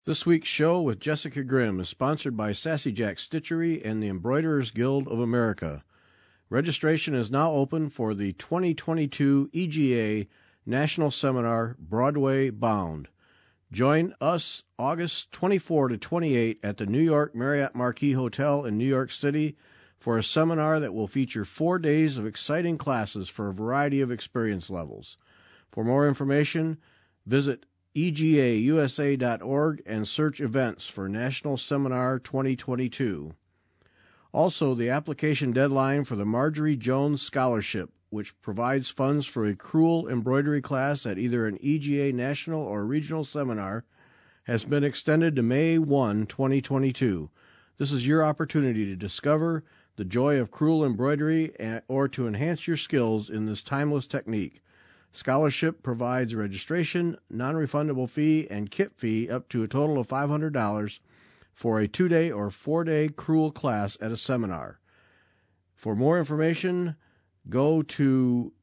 This week's show with Jessica Grimm is sponsored by Sassy Jack Stitchery and the Embroiderers Guild of America. Registration is now open for the 2022 EGA National Seminar, Broadway Bound. Join us August 24 to 28 at the New York Marriott Marquis Hotel in New York City for a seminar that will feature 4 days of exciting classes for a variety of experience levels. For more information, visit egausa.org and search events for National Seminar 2022. Also, the application deadline for the Marjorie Jones Scholarship, which provides funds for a crewel embroidery class at either an EGA national or regional seminar, has been extended to May 1, 2022. This is your opportunity to discover the joy of crewel embroidery or to enhance your skills in this timeless technique. Scholarship provides registration, non-refundable fee, and kit fee up to a total of $500 for a 2-day or 4-day crewel class at a seminar. For more information, go to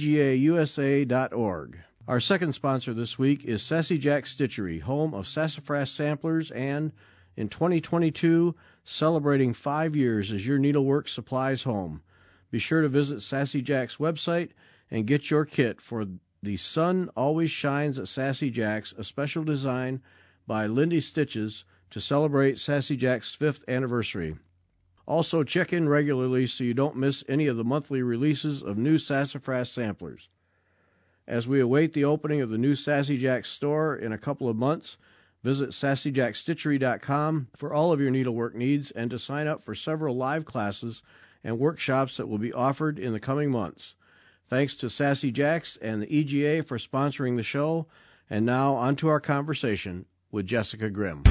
egausa.org. Our second sponsor this week is Sassy Jack Stitchery, home of sassafras samplers, and in 2022, celebrating 5 years as your needlework supplies home. Be sure to visit Sassy Jack's website and get your kit for The Sun Always Shines at Sassy Jack's, a special design by Lindy Stitches to celebrate Sassy Jack's 5th anniversary. Also, check in regularly so you don't miss any of the monthly releases of new sassafras samplers. As we await the opening of the new Sassy Jack store in a couple of months, visit sassyjackstitchery.com for all of your needlework needs and to sign up for several live classes and workshops that will be offered in the coming months. Thanks to Sassy Jacks and the EGA for sponsoring the show. And now on to our conversation with Jessica Grimm.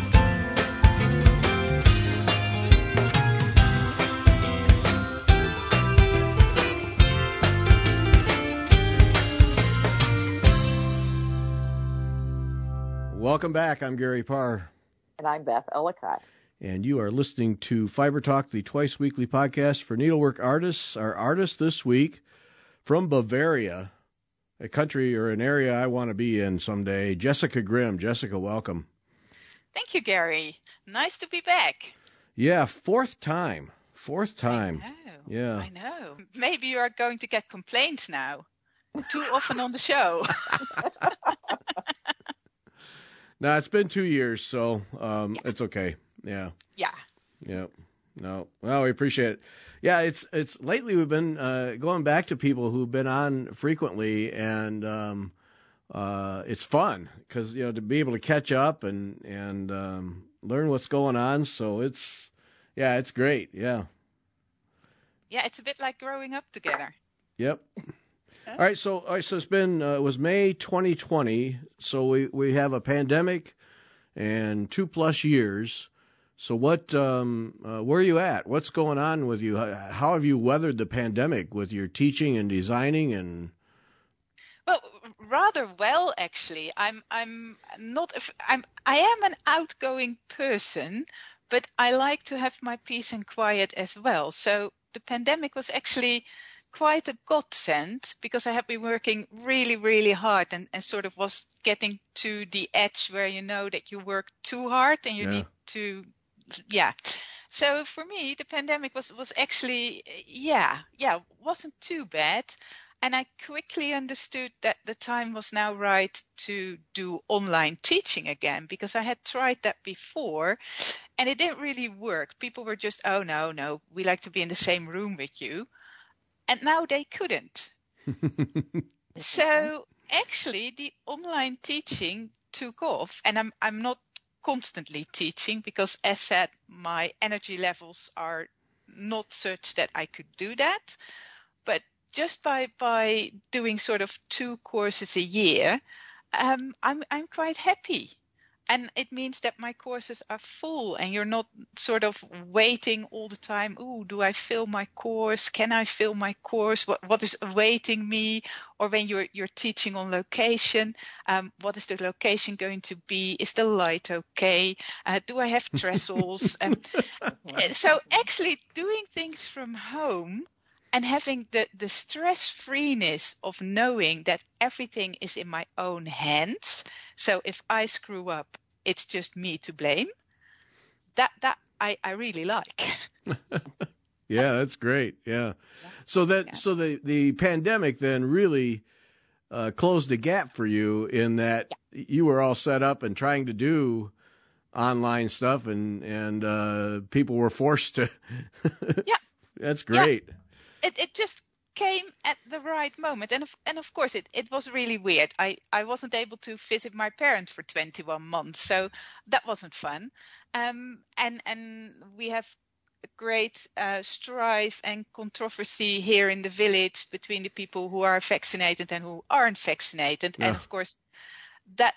Welcome back. I'm Gary Parr. And I'm Beth Ellicott. And you are listening to Fiber Talk, the twice-weekly podcast for needlework artists. Our artist this week, from Bavaria, a country or an area I want to be in someday, Jessica Grimm. Jessica, welcome. Thank you, Gary. Nice to be back. Yeah, fourth time. I know. Yeah. I know. Maybe you are going to get complaints now. Too often on the show. No, it's been 2 years, so It's okay. Yeah. Yeah. Yeah. No. Well, we appreciate it. Yeah, it's lately we've been going back to people who've been on frequently, and it's fun because to be able to catch up and learn what's going on. So it's great. Yeah. Yeah, it's a bit like growing up together. Yep. All right, so it's been it was May 2020, so we have a pandemic and 2+ years. So what where are you at? What's going on with you? How have you weathered the pandemic with your teaching and designing and? Well, rather well actually. I am an outgoing person, but I like to have my peace and quiet as well. So the pandemic was actually quite a godsend because I have been working really, really hard and sort of was getting to the edge where you know that you work too hard and you need to, So for me, the pandemic was actually, wasn't too bad. And I quickly understood that the time was now right to do online teaching again, because I had tried that before and it didn't really work. People were just, oh, no, we like to be in the same room with you. And now they couldn't. So actually the online teaching took off, and I'm not constantly teaching because, as said, my energy levels are not such that I could do that. But just by doing sort of 2 courses a year, I'm quite happy. And it means that my courses are full and you're not sort of waiting all the time. Ooh, do I fill my course? Can I fill my course? What is awaiting me? Or when you're teaching on location, what is the location going to be? Is the light okay? Do I have trestles? So actually doing things from home and having the stress-freeness of knowing that everything is in my own hands. So if I screw up, it's just me to blame. That I really like. Yeah, that's great. Yeah. So the pandemic then really closed the gap for you in that you were all set up and trying to do online stuff, and people were forced to. Yeah. That's great. Yeah. It just came at the right moment, and of course it was really weird. I wasn't able to visit my parents for 21 months, so that wasn't fun. And we have a great strife and controversy here in the village between the people who are vaccinated and who aren't vaccinated. Yeah. And of course, that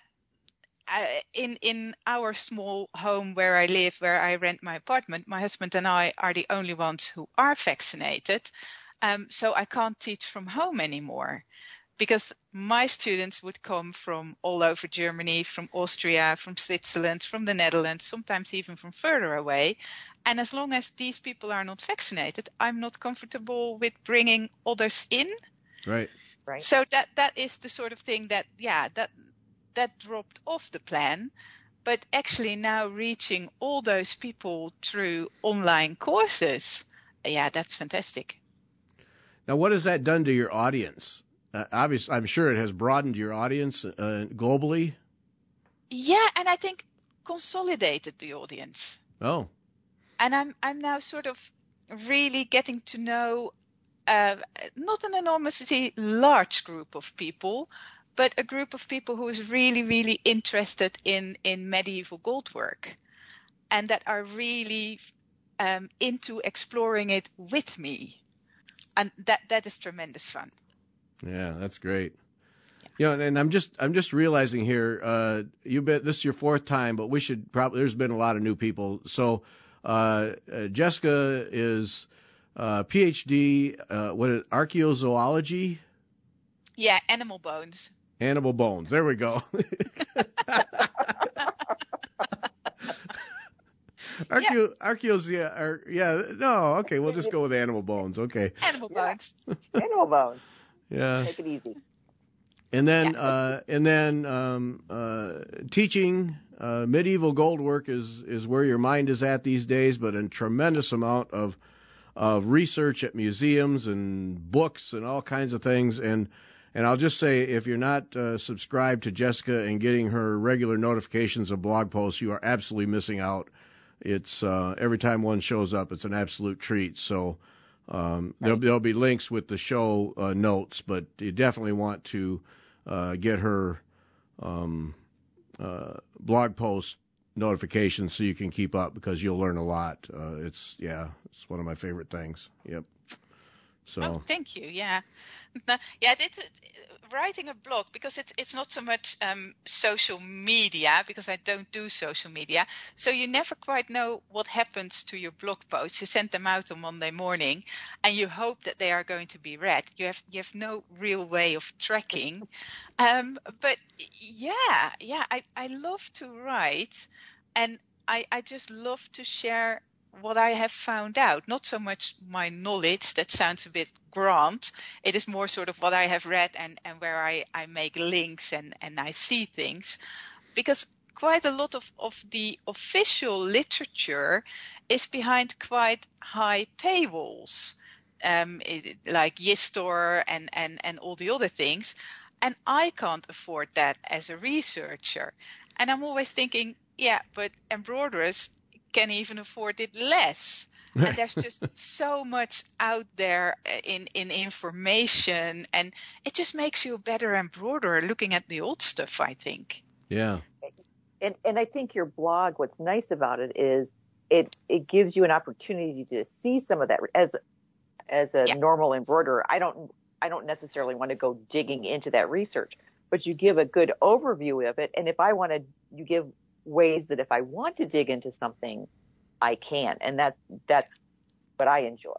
in our small home where I live, where I rent my apartment, my husband and I are the only ones who are vaccinated. So I can't teach from home anymore, because my students would come from all over Germany, from Austria, from Switzerland, from the Netherlands, sometimes even from further away. And as long as these people are not vaccinated, I'm not comfortable with bringing others in. Right. So that is the sort of thing that dropped off the plan. But actually now reaching all those people through online courses, that's fantastic. Now, what has that done to your audience? Obviously, I'm sure it has broadened your audience globally. Yeah, and I think consolidated the audience. Oh. And I'm now sort of really getting to know not an enormously large group of people, but a group of people who is really, really interested in medieval gold work, and that are really into exploring it with me. And that is tremendous fun. Yeah, that's great. You know, and I'm just realizing here, this is your fourth time, but we should probably, there's been a lot of new people. So, Jessica is, PhD, archaeozoology? Yeah. Animal bones. Animal bones. There we go. Okay, we'll just go with animal bones. Okay. Animal bones. Animal bones. Yeah. Make it easy. And then, teaching medieval gold work is where your mind is at these days, but a tremendous amount of research at museums and books and all kinds of things. And I'll just say, if you're not subscribed to Jessica and getting her regular notifications of blog posts, you are absolutely missing out. It's every time one shows up, it's an absolute treat. So there'll be links with the show notes, but you definitely want to get her blog post notifications so you can keep up, because you'll learn a lot. It's one of my favorite things. Yep. So. Oh, thank you. Yeah. It's writing a blog, because it's not so much social media, because I don't do social media. So you never quite know what happens to your blog posts. You send them out on Monday morning and you hope that they are going to be read. You have no real way of tracking. But I love to write, and I just love to share what I have found out. Not so much my knowledge, that sounds a bit grand. It is more sort of what I have read and where I make links and I see things. Because quite a lot of the official literature is behind quite high paywalls, like YISTOR and all the other things. And I can't afford that as a researcher. And I'm always thinking, but embroiderers can even afford it less. And there's just so much out there in information, and it just makes you a better embroiderer looking at the old stuff, I think. Yeah. And I think your blog, what's nice about it is it gives you an opportunity to see some of that as a normal embroiderer. I don't necessarily want to go digging into that research, but you give a good overview of it. And if I wanted, you give ways that if I want to dig into something, I can, and that's what I enjoy.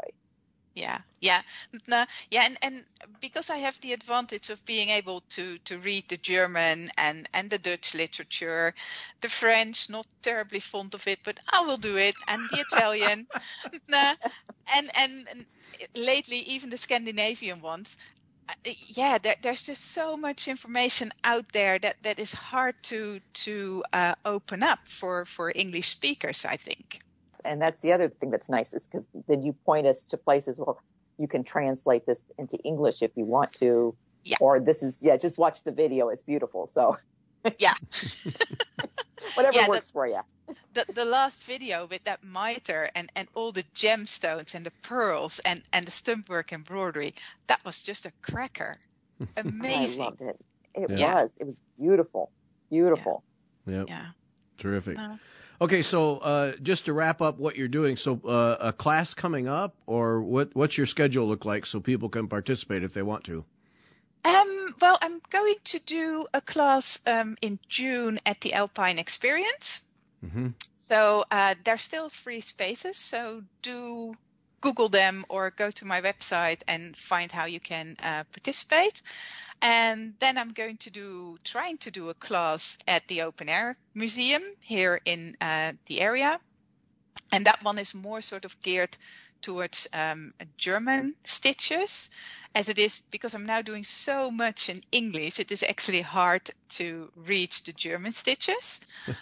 And because I have the advantage of being able to read the German and the Dutch literature, the French, not terribly fond of it, but I will do it, and the Italian, and lately even the Scandinavian ones. Yeah, there's just so much information out there that is hard to open up for English speakers, I think. And that's the other thing that's nice, is because then you point us to places, well, you can translate this into English if you want to, Yeah. or this is, just watch the video. It's beautiful. So Yeah. whatever works for you. The last video with that mitre and all the gemstones and the pearls and the stumpwork embroidery, that was just a cracker. Amazing. I loved it. It was beautiful. Beautiful. Yep. Yeah. Terrific. Okay, so just to wrap up what you're doing, so a class coming up, or what's your schedule look like so people can participate if they want to? Well, I'm going to do a class in June at the Alpine Experience. Mm-hmm. So there's still free spaces, so do Google them or go to my website and find how you can participate. And then I'm going to trying to do a class at the Open Air Museum here in the area. And that one is more sort of geared towards German stitches, as it is, because I'm now doing so much in English, it is actually hard to reach the German stitches.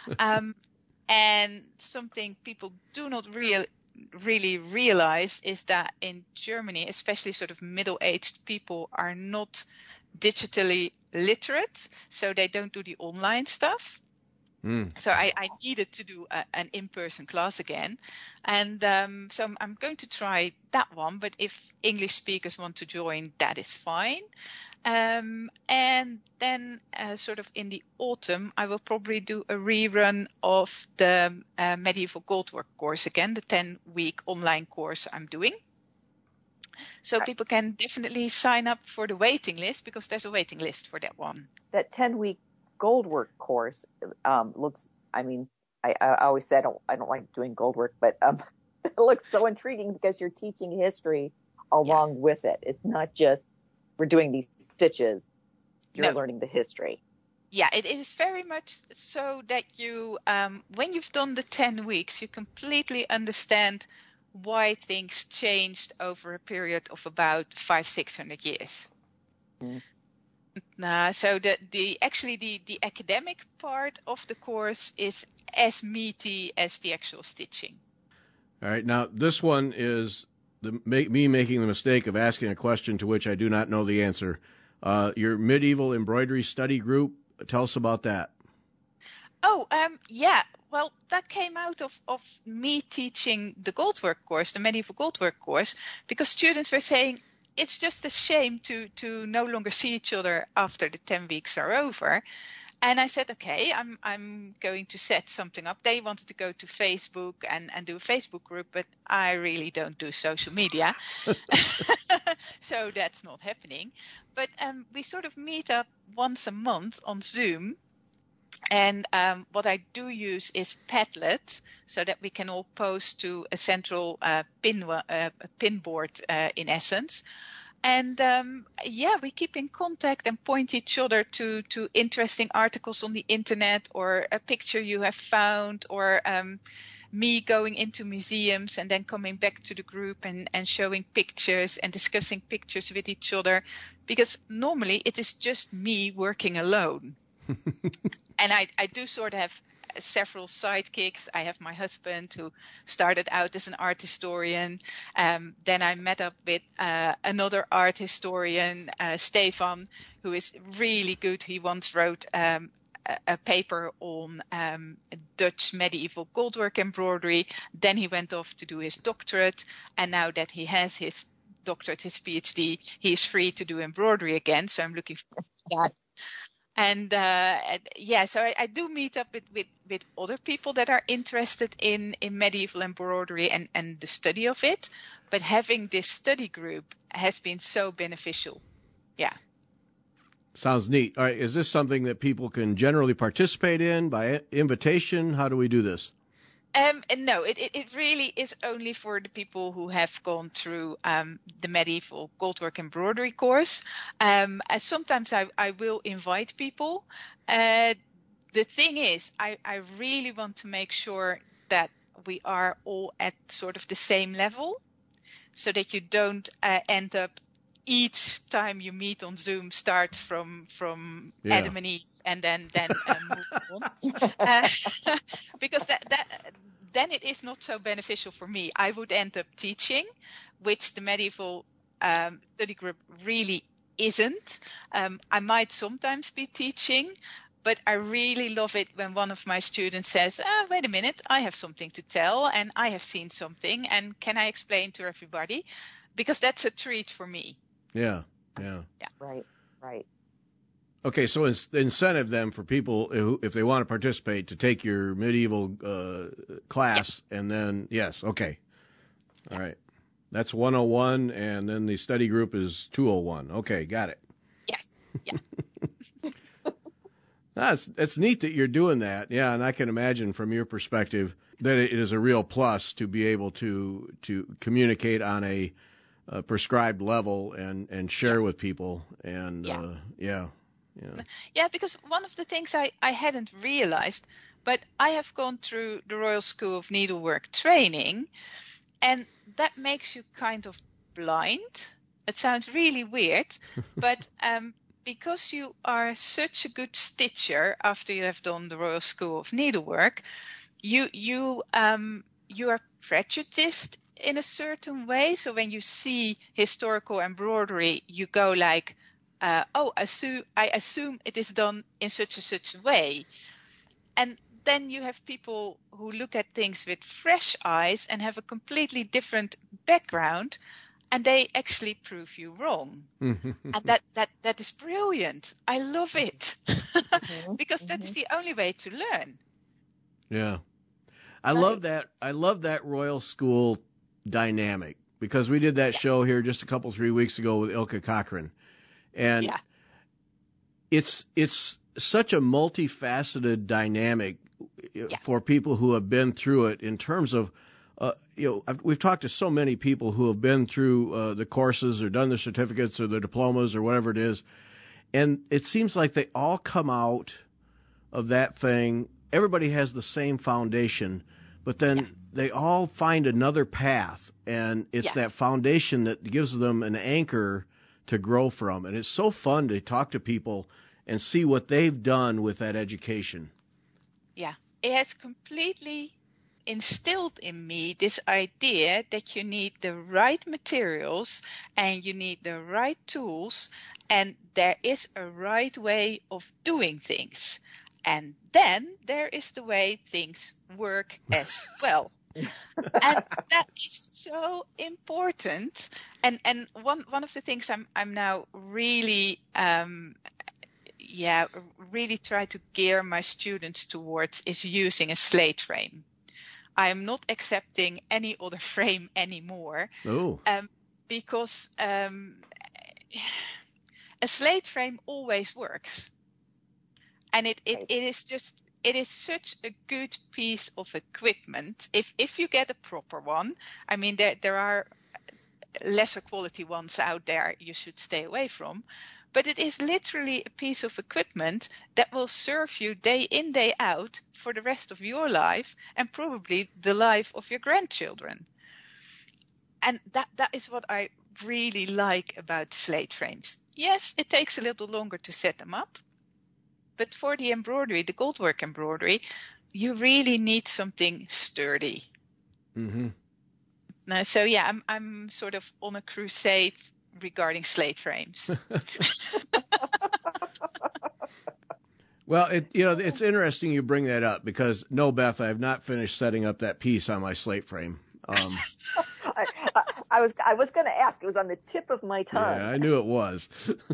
And something people do not really realize is that in Germany, especially sort of middle-aged people, are not digitally literate, so they don't do the online stuff. So I needed to do an in-person class again. And so I'm going to try that one, but if English speakers want to join, that is fine. And then sort of in the autumn, I will probably do a rerun of the Medieval Goldwork course again, the 10-week online course I'm doing. So people can definitely sign up for the waiting list, because there's a waiting list for that one. That 10-week Goldwork course looks, I always say I don't like doing Goldwork, but it looks so intriguing because you're teaching history along with it. It's not just we're doing these stitches. You're learning the history. Yeah, it is very much so that you, when you've done the 10 weeks, you completely understand why things changed over a period of about 500-600 years. So the academic part of the course is as meaty as the actual stitching. All right. Now, this one is me making the mistake of asking a question to which I do not know the answer. Your medieval embroidery study group, tell us about that. Oh, yeah. Well, that came out of me teaching the Goldwork course, the medieval Goldwork course, because students were saying, it's just a shame to no longer see each other after the 10 weeks are over. And I said, okay, I'm going to set something up. They wanted to go to Facebook and do a Facebook group, but I really don't do social media. So that's not happening. But we sort of meet up once a month on Zoom. And what I do use is Padlet, so that we can all post to a central pin board in essence. And we keep in contact and point each other to interesting articles on the internet, or a picture you have found, or me going into museums and then coming back to the group and showing pictures and discussing pictures with each other, because normally it is just me working alone. And I do sort of have several sidekicks. I have my husband, who started out as an art historian. Then I met up with another art historian, Stefan, who is really good. He once wrote a paper on Dutch medieval goldwork embroidery. Then he went off to do his doctorate. And now that he has his doctorate, his PhD, he is free to do embroidery again. So I'm looking forward to that. And so I do meet up with other people that are interested in medieval embroidery and the study of it. But having this study group has been so beneficial. Yeah. Sounds neat. All right. Is this something that people can generally participate in by invitation? How do we do this? No, it really is only for the people who have gone through the medieval goldwork embroidery course. Sometimes I will invite people. The thing is, I really want to make sure that we are all at sort of the same level, so that you don't end up each time you meet on Zoom start from Adam and Eve and then move on. Because then it is not so beneficial for me. I would end up teaching, which the medieval study group really isn't. I might sometimes be teaching, but I really love it when one of my students says, wait a minute, I have something to tell and I have seen something and can I explain to everybody? Because that's a treat for me. Yeah. Right. Okay, so incentive then for people who, if they want to participate, to take your medieval class, and then okay, all right, that's 101, and then the study group is 201. Okay, got it. Yes. Yeah. It's neat that you're doing that. Yeah, and I can imagine from your perspective that it is a real plus to be able to communicate on a prescribed level and share with people. And Yeah, because one of the things I hadn't realized, but I have gone through the Royal School of Needlework training, and that makes you kind of blind. It sounds really weird, but because you are such a good stitcher after you have done the Royal School of Needlework, you are prejudiced in a certain way. So when you see historical embroidery, you go like, I assume it is done in such a way. And then you have people who look at things with fresh eyes and have a completely different background, and they actually prove you wrong. And that is brilliant. I love it. Because that is the only way to learn. Yeah. I love that Royal School dynamic, because we did that show here just a 3 weeks ago with Ilka Cochran. And it's such a multifaceted dynamic for people who have been through it, in terms of, we've talked to so many people who have been through the courses or done the certificates or the diplomas or whatever it is. And it seems like they all come out of that thing. Everybody has the same foundation, but then they all find another path. And it's that foundation that gives them an anchor to grow from. And it's so fun to talk to people and see what they've done with that education. Yeah, it has completely instilled in me this idea that you need the right materials and you need the right tools, and there is a right way of doing things. And then there is the way things work as well. And that is so important. And one of the things I'm now really really try to gear my students towards is using a slate frame. I am not accepting any other frame anymore. Because a slate frame always works. And it is such a good piece of equipment. If you get a proper one, I mean, there are lesser quality ones out there you should stay away from. But it is literally a piece of equipment that will serve you day in, day out for the rest of your life and probably the life of your grandchildren. And that is what I really like about slate frames. Yes, it takes a little longer to set them up. But for the embroidery, the goldwork embroidery, you really need something sturdy. Mm-hmm. So yeah, I'm sort of on a crusade regarding slate frames. Well, it's interesting you bring that up, because no, Beth, I have not finished setting up that piece on my slate frame. I was going to ask. It was on the tip of my tongue. Yeah, I knew it was.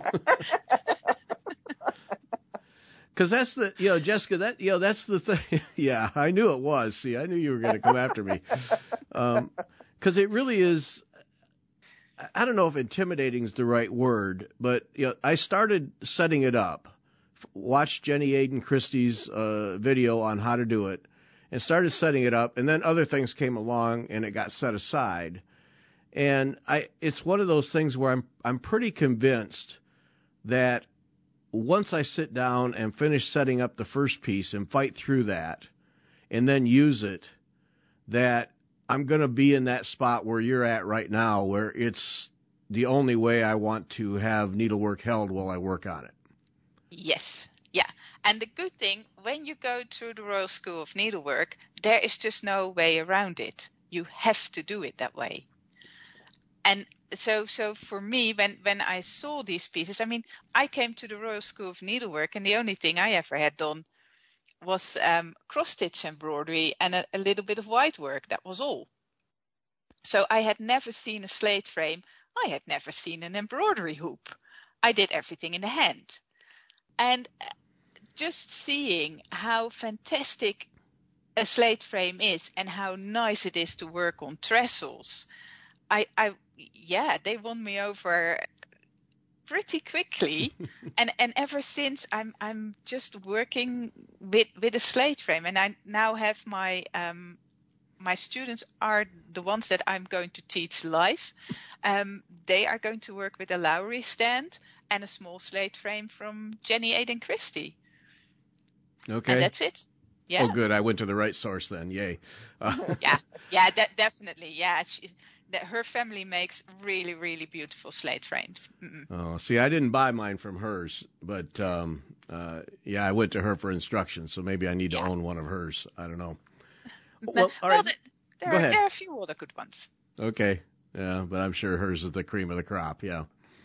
Because that's the, Jessica, that's the thing. Yeah, I knew it was. See, I knew you were going to come after me. Because it really is, I don't know if intimidating is the right word, but I started setting it up, watched Jenny Aiden Christie's video on how to do it, and started setting it up, and then other things came along and it got set aside. And it's one of those things where I'm pretty convinced that once I sit down and finish setting up the first piece and fight through that and then use it, that I'm going to be in that spot where you're at right now, where it's the only way I want to have needlework held while I work on it. Yes. Yeah. And the good thing, when you go through the Royal School of Needlework, there is just no way around it. You have to do it that way. And so for me, when I saw these pieces, I mean, I came to the Royal School of Needlework, and the only thing I ever had done was cross-stitch embroidery and a little bit of white work. That was all. So I had never seen a slate frame. I had never seen an embroidery hoop. I did everything in the hand. And just seeing how fantastic a slate frame is and how nice it is to work on trestles, they won me over pretty quickly. and ever since I'm just working with a slate frame, and I now have my students are the ones that I'm going to teach live. They are going to work with a Lowry stand and a small slate frame from Jenny Aiden Christie. Okay. And that's it. Yeah. Oh, good. I went to the right source then. Yay. Yeah, definitely. Yeah. Her family makes really, really beautiful slate frames. Mm-mm. Oh, see, I didn't buy mine from hers, but I went to her for instructions, so maybe I need to own one of hers. I don't know. Well, all right. There are a few other good ones. Okay. Yeah, but I'm sure hers is the cream of the crop. Yeah.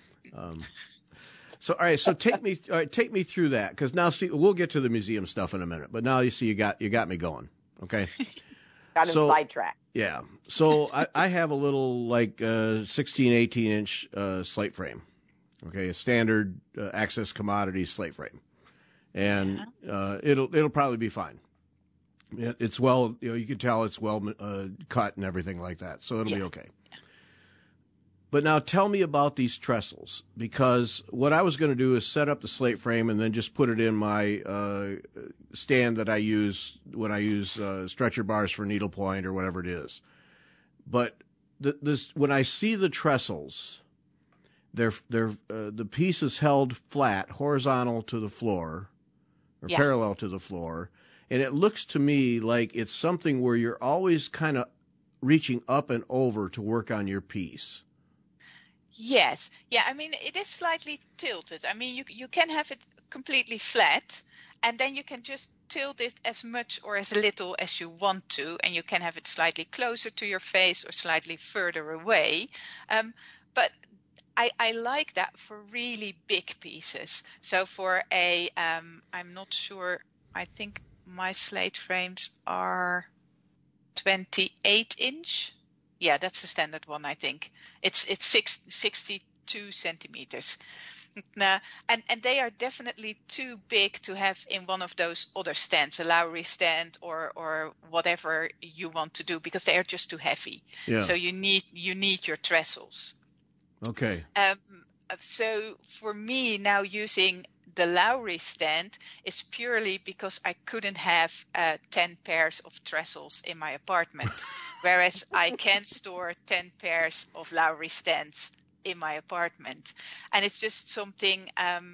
So, all right. So take me through that, because now, see, we'll get to the museum stuff in a minute, but now you see, you got me going. Okay. Got him sidetracked. Yeah. So I have a little 16, 18 inch slate frame. Okay. A standard Access Commodity slate frame. And it'll probably be fine. It's well, you can tell it's well cut and everything like that. So it'll be okay. But now tell me about these trestles, because what I was going to do is set up the slate frame and then just put it in my stand that I use when I use stretcher bars for needlepoint or whatever it is. But when I see the trestles, they're the piece is held flat, horizontal to the floor, or parallel to the floor, and it looks to me like it's something where you're always kind of reaching up and over to work on your piece. Yes. Yeah, I mean, it is slightly tilted. I mean, you can have it completely flat, and then you can just tilt it as much or as little as you want to, and you can have it slightly closer to your face or slightly further away. But I like that for really big pieces. So for I'm not sure, I think my slate frames are 28 inch. Yeah, that's the standard one, I think. It's 62 centimeters. And they are definitely too big to have in one of those other stands, a Lowry stand or whatever you want to do, because they are just too heavy. Yeah. So you need your trestles. Okay. So for me now, using the Lowry stand is purely because I couldn't have 10 pairs of trestles in my apartment, whereas I can store 10 pairs of Lowry stands in my apartment. And it's just something,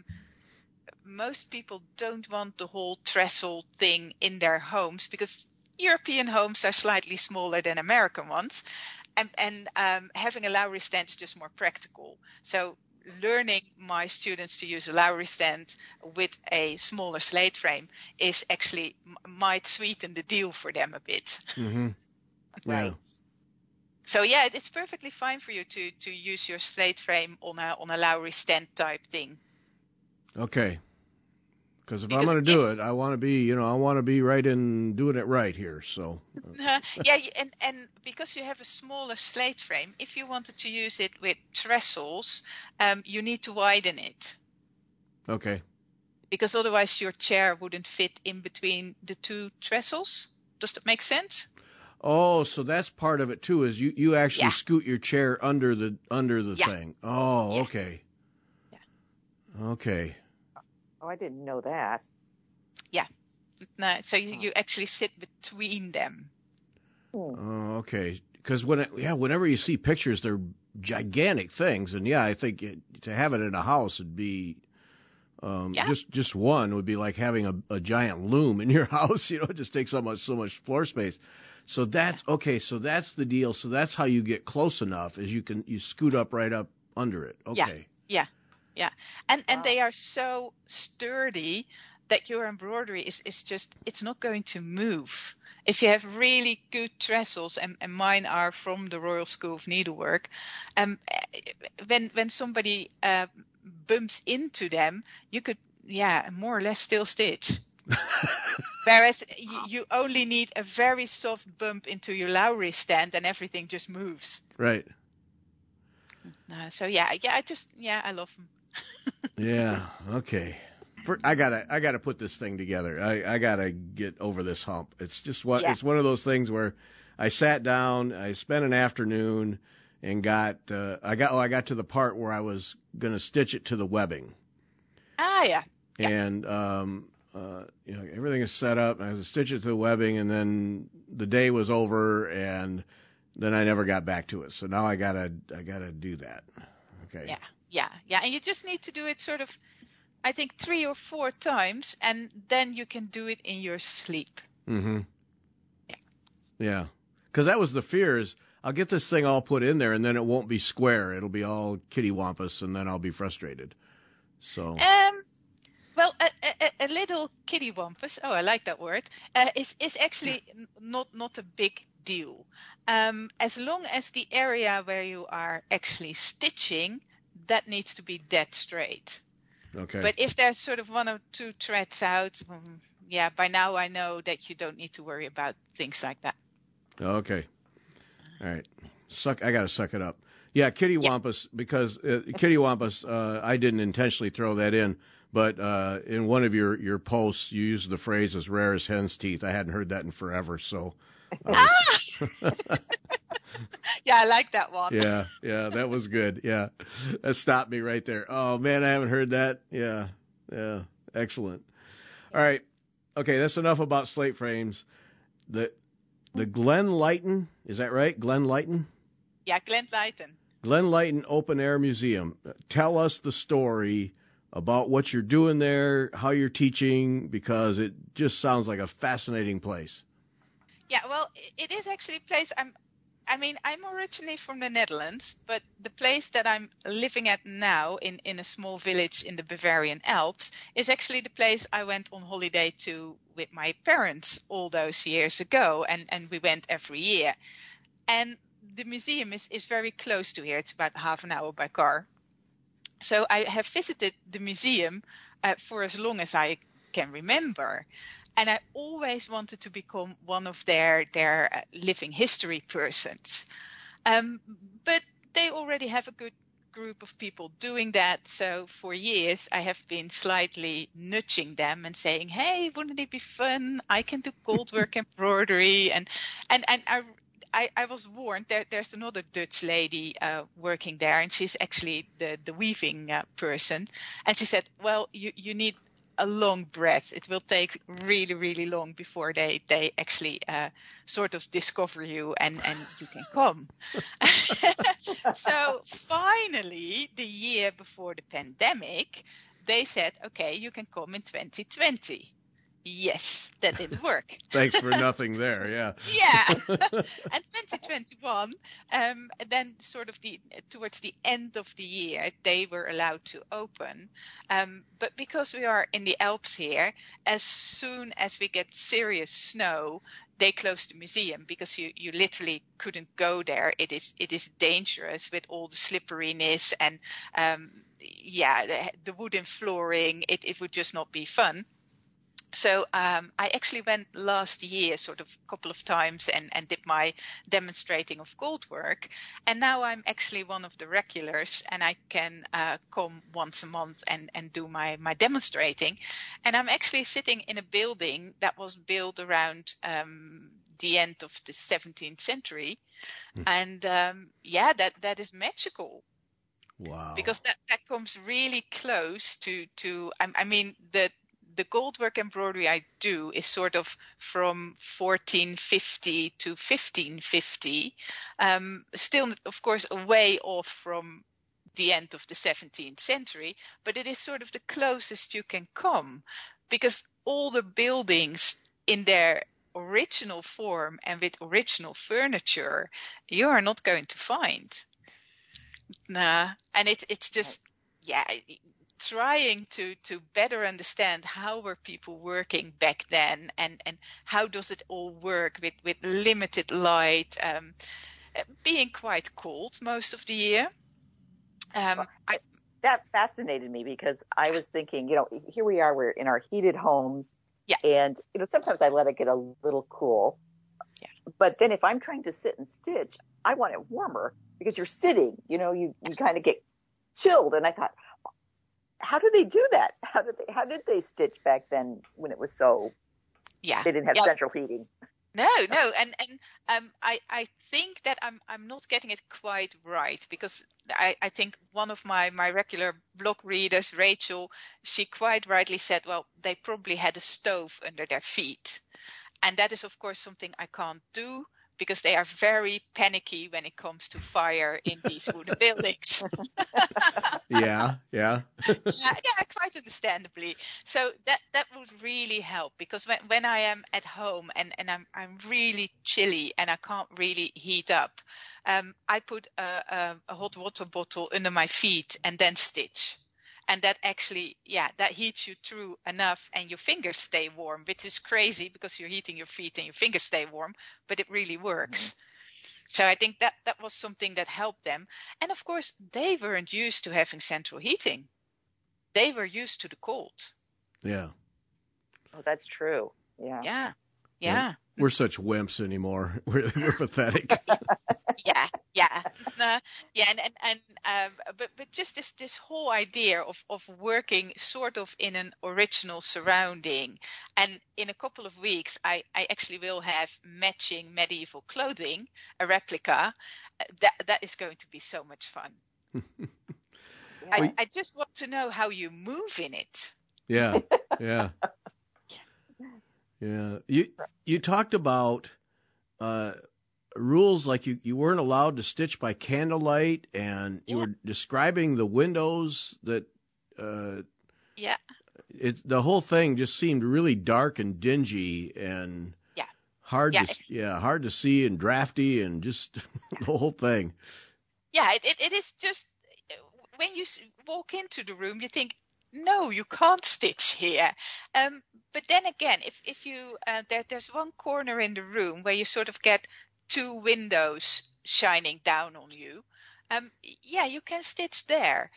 most people don't want the whole trestle thing in their homes, because European homes are slightly smaller than American ones. And having a Lowry stand is just more practical. So learning my students to use a Lowry stand with a smaller slate frame is actually might sweeten the deal for them a bit. Mm-hmm. Yeah. Right. So yeah, it's perfectly fine for you to use your slate frame on a Lowry stand type thing. Okay. Because I'm going to do it, I want to be right in doing it right here. So. Yeah, and because you have a smaller slate frame, if you wanted to use it with trestles, you need to widen it. Okay. Because otherwise your chair wouldn't fit in between the two trestles. Does that make sense? Oh, so that's part of it too, is you actually scoot your chair under the thing. Oh, yeah. Okay. Yeah. Okay. Oh, I didn't know that. Yeah. No, so you actually sit between them. Oh, okay. Because whenever you see pictures, they're gigantic things, and I think to have it in a house would be just one would be like having a giant loom in your house. It just takes so much floor space. So that's okay. So that's the deal. So that's how you get close enough, is you scoot up right up under it. Okay. Yeah. And Wow. they are so sturdy that your embroidery is just, it's not going to move. If you have really good trestles, and mine are from the Royal School of Needlework, when somebody bumps into them, you could, more or less still stitch. Whereas you only need a very soft bump into your Lowry stand and everything just moves. Right. So I love them. Yeah. Okay. I gotta put this thing together. I gotta get over this hump. It's just it's one of those things where I sat down, I spent an afternoon, and I got to the part where I was gonna stitch it to the webbing. Yeah. And everything is set up. And I was stitch it to the webbing, and then the day was over, and then I never got back to it. So now I gotta do that. Okay. Yeah. And you just need to do it sort of, I think 3 or 4 times, and then you can do it in your sleep. Mm-hmm. Yeah. Because that was the fear, is I'll get this thing all put in there, and then it won't be square. It'll be all kittywampus, and then I'll be frustrated. So. Well, a little kittywampus. Oh, I like that word. Is actually not a big deal. As long as the area where you are actually stitching, that needs to be dead straight. Okay. But if there's sort of 1 or 2 threads out, by now I know that you don't need to worry about things like that. Okay. All right. I got to suck it up. Yeah, kittywampus, because kittywampus, I didn't intentionally throw that in, but in one of your posts, you used the phrase "as rare as hen's teeth." I hadn't heard that in forever, so. Yeah, I like that one. Yeah, that was good. Yeah, that stopped me right there. Oh man, I haven't heard that. Yeah, excellent. All right, okay, that's enough about slate frames. The Glen Leighton, is that right? Glen Leighton? Yeah, Glen Leighton. Glen Leighton Open Air Museum. Tell us the story about what you're doing there, how you're teaching, because it just sounds like a fascinating place. Yeah, well, it is actually a place I'm originally from the Netherlands, but the place that I'm living at now in a small village in the Bavarian Alps is actually the place I went on holiday to with my parents all those years ago, and we went every year. And the museum is very close to here. It's about half an hour by car. So I have visited the museum for as long as I can remember. And I always wanted to become one of their living history persons. But they already have a good group of people doing that. So for years, I have been slightly nudging them and saying, hey, wouldn't it be fun? I can do goldwork embroidery. And I was warned there's another Dutch lady working there, and she's actually the weaving person. And she said, well, you need a long breath. It will take really, really long before they actually sort of discover you and you can come. So finally, the year before the pandemic, they said, okay, you can come in 2020. Yes, that didn't work. Thanks for nothing there, yeah. Yeah. And 2021, then sort of towards the end of the year, they were allowed to open. But because we are in the Alps here, as soon as we get serious snow, they closed the museum because you literally couldn't go there. It is dangerous with all the slipperiness and the wooden flooring. It would just not be fun. So I actually went last year sort of a couple of times and did my demonstrating of goldwork. And now I'm actually one of the regulars, and I can come once a month and do my demonstrating. And I'm actually sitting in a building that was built around the end of the 17th century. And that is magical. Wow. Because that comes really close to I mean, the goldwork embroidery I do is sort of from 1450 to 1550. Still, of course, a way off from the end of the 17th century, but it is sort of the closest you can come, because all the buildings in their original form and with original furniture, you are not going to find. Nah, and it's just, yeah, trying to better understand how were people working back then, and how does it all work with limited light, being quite cold most of the year. Well, I that fascinated me because I was thinking, here we are, we're in our heated homes, Yeah. and sometimes I let it get a little cool. Yeah. But then if I'm trying to sit and stitch, I want it warmer because you're sitting, you kind of get chilled. And I thought, how do they do that? How did they stitch back then when it was so? Yeah. They didn't have central heating. No, and I think that I'm not getting it quite right, because I think one of my regular blog readers, Rachel, she quite rightly said, well, they probably had a stove under their feet, and that is of course something I can't do, because they are very panicky when it comes to fire in these wooden buildings. Yeah. Yeah, quite understandably. So that would really help, because when I am at home and I'm really chilly and I can't really heat up, I put a hot water bottle under my feet and then stitch. And that actually, that heats you through enough and your fingers stay warm, which is crazy because you're heating your feet and your fingers stay warm, but it really works. Mm-hmm. So I think that was something that helped them. And of course, they weren't used to having central heating. They were used to the cold. Yeah. Oh, that's true. Yeah. Yeah. We're such wimps anymore. We're pathetic. Yeah. But just this whole idea of working sort of in an original surrounding, and in a couple of weeks I actually will have matching medieval clothing, a replica. That is going to be so much fun. I just want to know how you move in it. Yeah. You talked about rules like you weren't allowed to stitch by candlelight, and you were describing the windows that the whole thing just seemed really dark and dingy and hard to see and drafty and just the whole thing. Yeah, it is just, when you walk into the room, you think, no, you can't stitch here. But then again, if you there's one corner in the room where you sort of get two windows shining down on you. You can stitch there.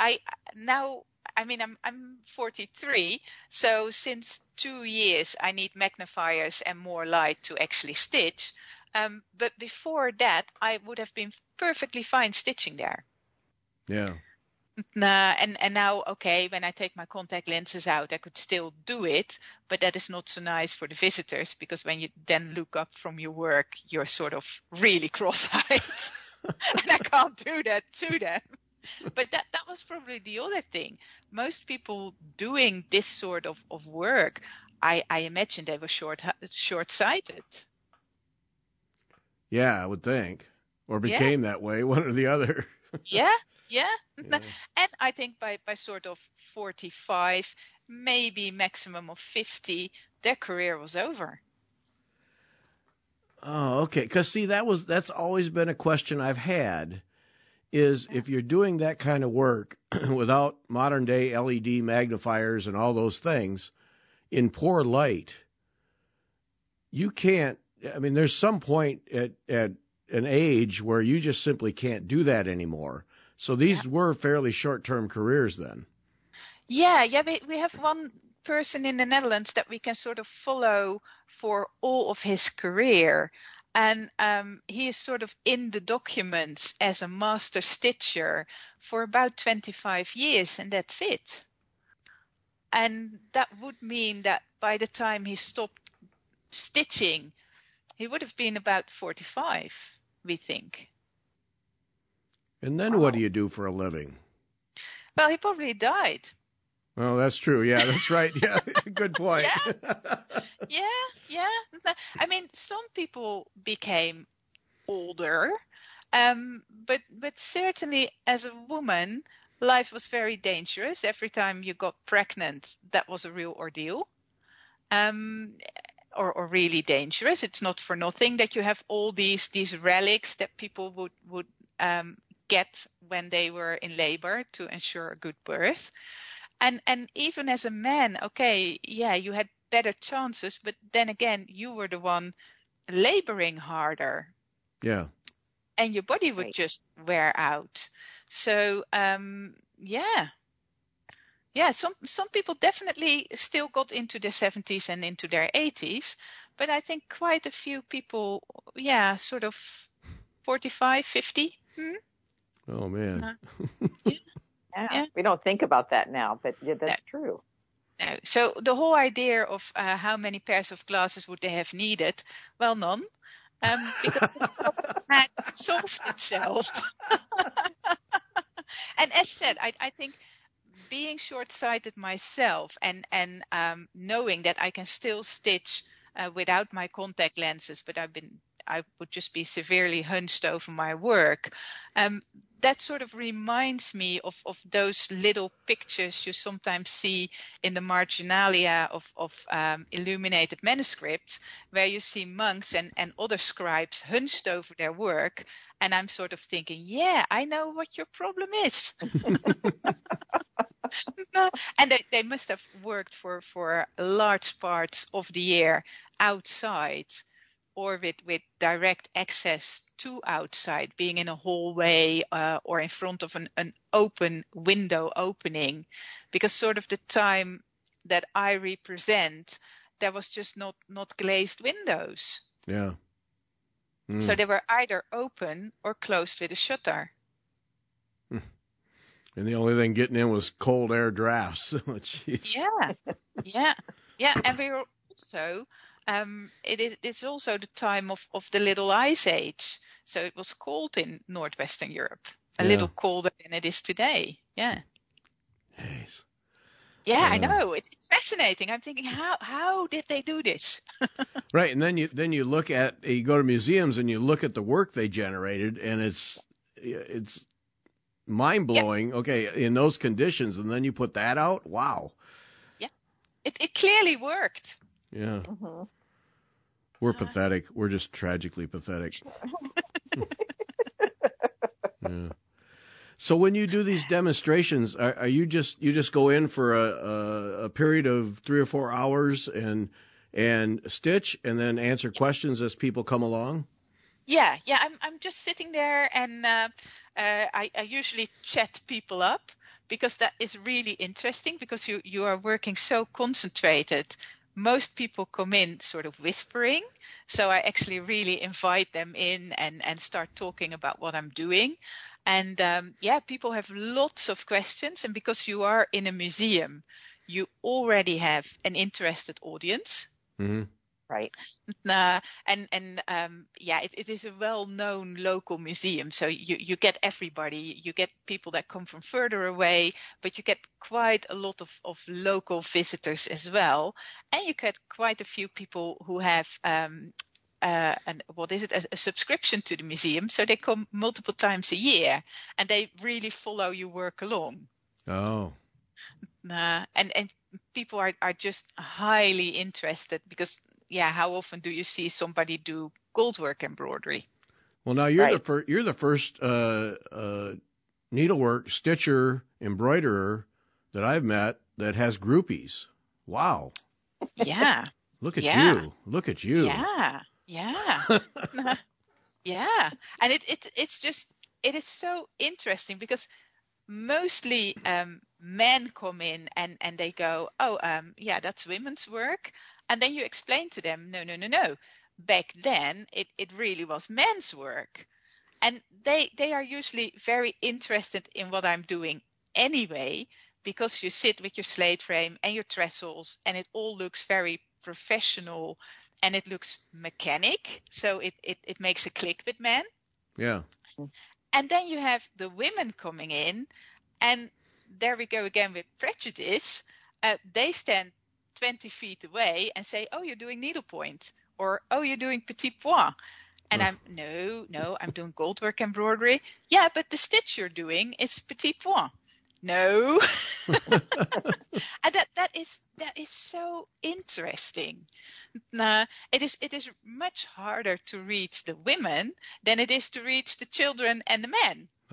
I'm 43, so since 2 years I need magnifiers and more light to actually stitch. But before that, I would have been perfectly fine stitching there. Yeah. And now, okay, when I take my contact lenses out, I could still do it, but that is not so nice for the visitors, because when you then look up from your work, you're sort of really cross-eyed, and I can't do that to them. But that was probably the other thing. Most people doing this sort of work, I imagine they were short-sighted. Yeah, I would think, or became that way, one or the other. Yeah. And I think by sort of 45, maybe maximum of 50, their career was over. Oh, okay. Because see, that's always been a question I've had, is if you're doing that kind of work without modern day LED magnifiers and all those things in poor light, you can't. I mean, there's some point at an age where you just simply can't do that anymore. So these were fairly short-term careers then. Yeah. We have one person in the Netherlands that we can sort of follow for all of his career. And he is sort of in the documents as a master stitcher for about 25 years, and that's it. And that would mean that by the time he stopped stitching, he would have been about 45, we think. And then what do you do for a living? Well, he probably died. Oh, that's true. Yeah, that's right. Yeah, good point. Yeah. I mean, some people became older, but certainly as a woman, life was very dangerous. Every time you got pregnant, that was a real ordeal. Or really dangerous. It's not for nothing that you have all these relics that people would get when they were in labor to ensure a good birth. And even as a man, okay, yeah, you had better chances, but then again, you were the one laboring harder. Yeah. And your body would just wear out. So, some people definitely still got into their 70s and into their 80s, but I think quite a few people, sort of 45, 50. Oh man. Yeah. We don't think about that now, but that's true. No. So the whole idea of how many pairs of glasses would they have needed? Well, none. Because it had solved itself. And as said, I think being short-sighted myself and knowing that I can still stitch without my contact lenses, but I would just be severely hunched over my work. That sort of reminds me of those little pictures you sometimes see in the marginalia of illuminated manuscripts, where you see monks and other scribes hunched over their work. And I'm sort of thinking, yeah, I know what your problem is. And they must have worked for large parts of the year outside, or with direct access to outside, being in a hallway or in front of an open window opening, because sort of the time that I represent, there was just not glazed windows. Yeah. So they were either open or closed with a shutter. And the only thing getting in was cold air drafts. Yeah. And we were also, it's also the time of the Little Ice Age. So it was cold in Northwestern Europe, a little colder than it is today. Yeah. Nice. Yeah, I know. It's fascinating. I'm thinking, how did they do this? Right. And then you look at, you go to museums and you look at the work they generated, and it's mind blowing. Yeah. Okay. In those conditions. And then you put that out. Wow. Yeah. It clearly worked. Yeah. Mm-hmm. We're pathetic. We're just tragically pathetic. Yeah. So when you do these demonstrations, are you just go in for a period of 3 or 4 hours and stitch and then answer questions as people come along? Yeah. I'm just sitting there, and I usually chat people up, because that is really interesting, because you are working so concentrated. Most people come in sort of whispering, so I actually really invite them in and start talking about what I'm doing. And people have lots of questions, and because you are in a museum, you already have an interested audience. Mm-hmm. Right. It is a well-known local museum, so you get everybody. You get people that come from further away, but you get quite a lot of local visitors as well, and you get quite a few people who have a subscription to the museum, so they come multiple times a year, and they really follow your work along. Oh. And people are just highly interested, because how often do you see somebody do goldwork embroidery? Well, now you're the first needlework stitcher embroiderer that I've met that has groupies. Wow. Yeah. Look at you. Look at you. Yeah. Yeah. Yeah. And it is so interesting, because mostly men come in and they go, that's women's work. And then you explain to them, no. Back then, it really was men's work. And they are usually very interested in what I'm doing anyway, because you sit with your slate frame and your trestles, and it all looks very professional, and it looks mechanic. So it makes a click with men. Yeah. And then you have the women coming in, and there we go again with prejudice. They stand 20 feet away and say, oh, you're doing needlepoint, or oh, you're doing petit point. And I'm doing goldwork embroidery. Yeah, but the stitch you're doing is petit point. No. And that is so interesting. It is much harder to reach the women than it is to reach the children and the men.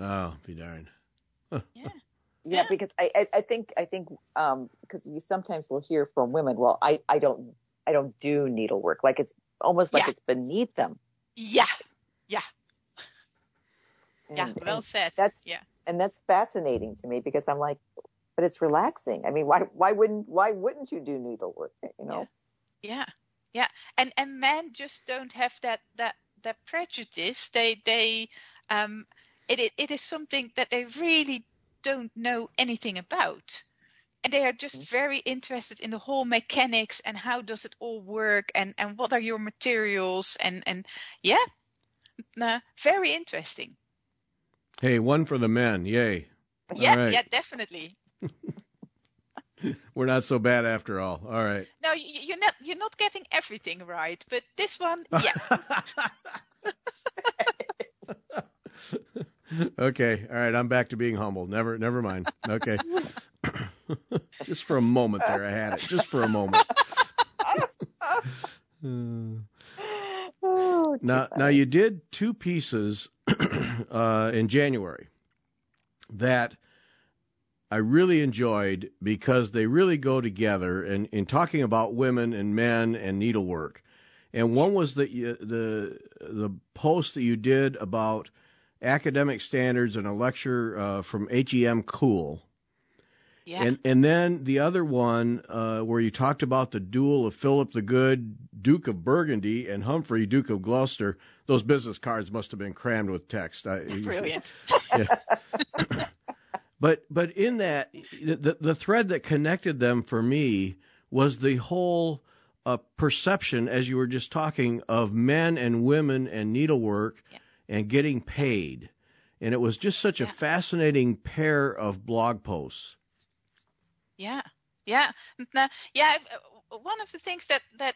Oh, be darned. Yeah, because I think because you sometimes will hear from women, well, I don't do needlework, like it's almost like it's beneath them. Yeah. And, well said. That's fascinating to me, because I'm like, but it's relaxing. I mean, why wouldn't you do needlework? You know? Yeah. And men just don't have that prejudice. It is something that they really don't know anything about. And they are just very interested in the whole mechanics and how does it all work and what are your materials and very interesting. Hey, one for the men. Yay. Yeah, all right. Yeah, definitely. We're not so bad after all. All right. No, you're not getting everything right, but this one, yeah. Okay. All right. I'm back to being humble. Never mind. Okay. Just for a moment there, I had it. Just for a moment. Now you did two pieces in January that I really enjoyed, because they really go together in talking about women and men and needlework. And one was the post that you did about academic standards and a lecture from H.E.M. Cool. Yeah. And then the other one where you talked about the duel of Philip the Good, Duke of Burgundy, and Humphrey, Duke of Gloucester. Those business cards must have been crammed with text. Brilliant. Yeah. But in that, the thread that connected them for me was the whole perception, as you were just talking, of men and women and needlework and getting paid. And it was just such a fascinating pair of blog posts. Yeah. One of the things that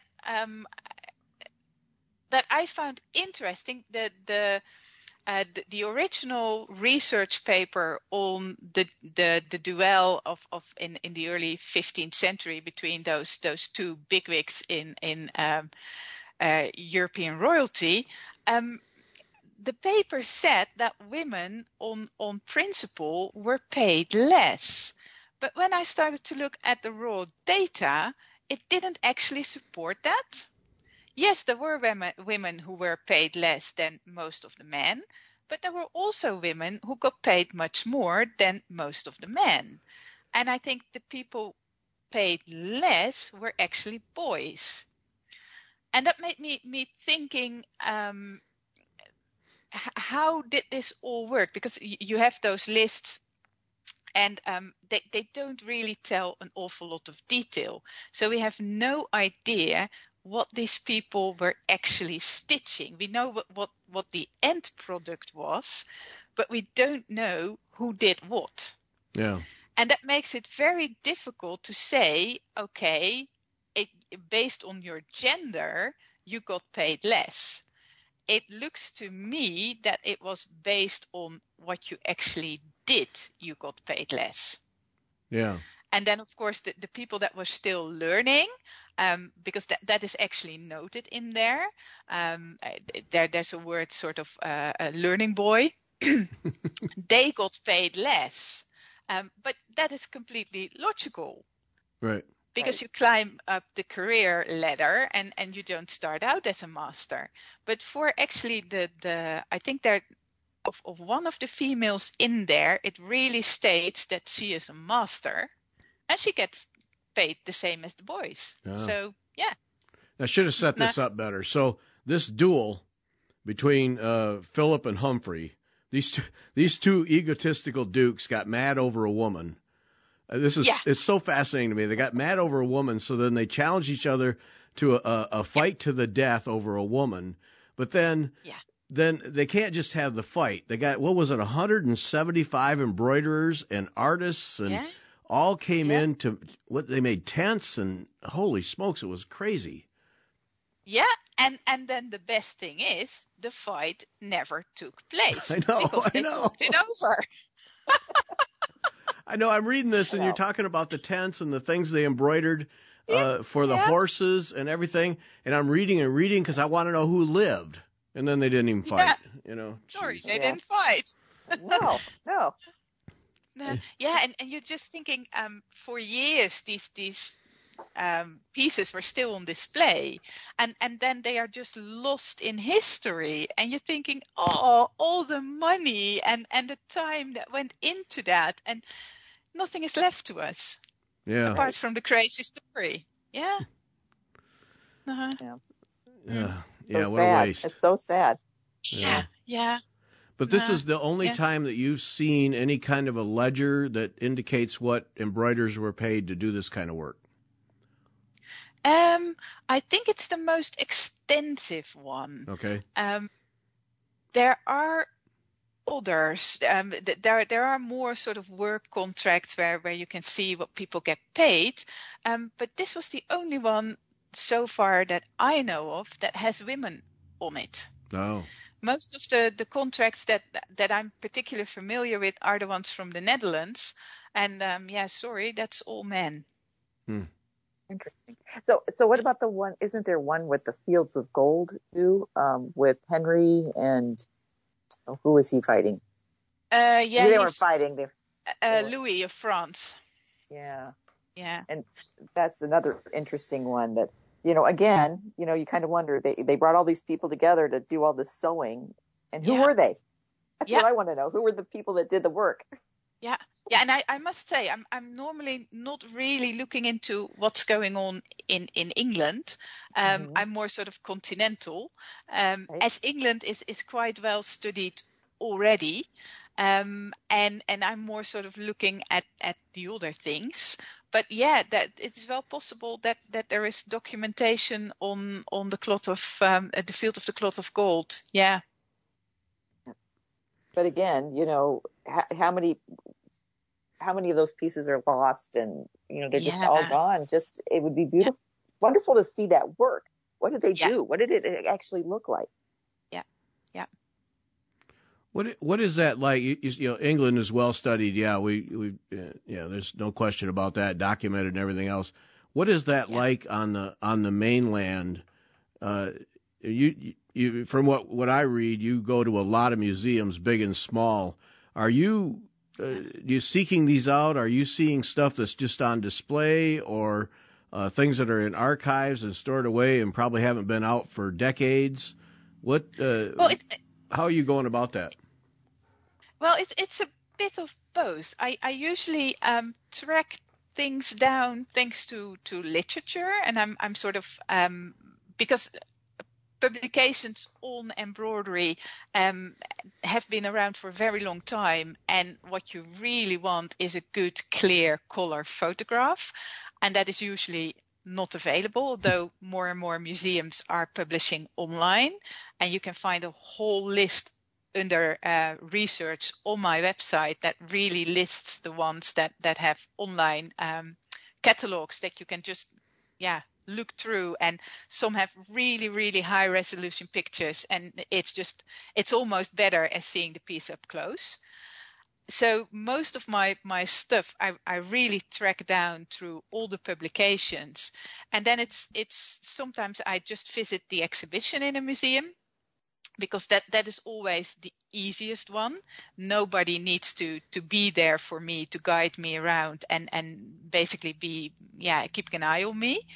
I found interesting, the original research paper on the duel of in the early 15th century between those two bigwigs in European royalty. The paper said that women on principle were paid less. But when I started to look at the raw data, it didn't actually support that. Yes, there were women who were paid less than most of the men, but there were also women who got paid much more than most of the men. And I think the people paid less were actually boys. And that made me thinking, how did this all work? Because you have those lists, and they don't really tell an awful lot of detail. So we have no idea what these people were actually stitching. We know what the end product was, but we don't know who did what. Yeah. And that makes it very difficult to say, okay, based on your gender, you got paid less. It looks to me that it was based on what you actually did, you got paid less. Yeah. And then, of course, the people that were still learning, because that is actually noted in there. There's a word, sort of a learning boy. They got paid less. But that is completely logical. Right. Because you climb up the career ladder and you don't start out as a master. But for actually I think there of one of the females in there, it really states that she is a master and she gets paid the same as the boys. Yeah. So, yeah. I should have set this up better. So this duel between Philip and Humphrey, these two egotistical dukes got mad over a woman. It's so fascinating to me. They got mad over a woman, so then they challenged each other to a fight to the death over a woman. But then they can't just have the fight. They got, 175 embroiderers and artists, and all came in to they made tents, and holy smokes, it was crazy. Yeah, and then the best thing is the fight never took place. I know, because they talked it over. I know. I'm reading this, and you're talking about the tents and the things they embroidered for the horses and everything. And I'm reading because I want to know who lived. And then they didn't even fight. Yeah. Sorry, they didn't fight. No. No. Yeah, and you're just thinking, for years these pieces were still on display, and then they are just lost in history, and you're thinking, oh, all the money and the time that went into that, and nothing is left to us apart from the crazy story. Yeah. Uh-huh. Yeah, what a waste. It's so sad. Yeah. But this is the only time that you've seen any kind of a ledger that indicates what embroiders were paid to do this kind of work. I think it's the most extensive one. Okay. There are others. There are more sort of work contracts where you can see what people get paid. But this was the only one so far that I know of that has women on it. Oh. Most of the contracts that I'm particularly familiar with are the ones from the Netherlands. And that's all men. Interesting. So what about the one? Isn't there one with the Fields of Gold too? With Henry and who was he fighting? They were fighting. Louis of France. Yeah. Yeah. And that's another interesting one that, again, you kind of wonder, they brought all these people together to do all this sewing, and who were they? That's what I want to know. Who were the people that did the work? Yeah. Yeah, and I must say, I'm normally not really looking into what's going on in England. I'm more sort of continental, as England is quite well studied already, and I'm more sort of looking at the other things. But that it's well possible that there is documentation on the cloth of the Field of the Cloth of Gold. Yeah. But again, how many of those pieces are lost, and they're just all gone. Just, it would be beautiful, wonderful to see that work. What did they do? What did it actually look like? Yeah. What is that like? England is well studied. Yeah, we there's no question about that. Documented and everything else. What is that like on the mainland? You from what I read, you go to a lot of museums, big and small. Are you seeking these out? Are you seeing stuff that's just on display, or things that are in archives and stored away and probably haven't been out for decades? How are you going about that? Well, it's a bit of both. I usually track things down thanks to literature, and I'm sort of because publications on embroidery have been around for a very long time, and what you really want is a good, clear color photograph, and that is usually not available, although more and more museums are publishing online, and you can find a whole list under research on my website that really lists the ones that have online catalogs that you can just look through, and some have really, really high resolution pictures, and it's almost better as seeing the piece up close. So most of my stuff I really track down through all the publications, and then it's sometimes I just visit the exhibition in a museum, because that is always the easiest one. Nobody needs to be there for me to guide me around and basically keep an eye on me.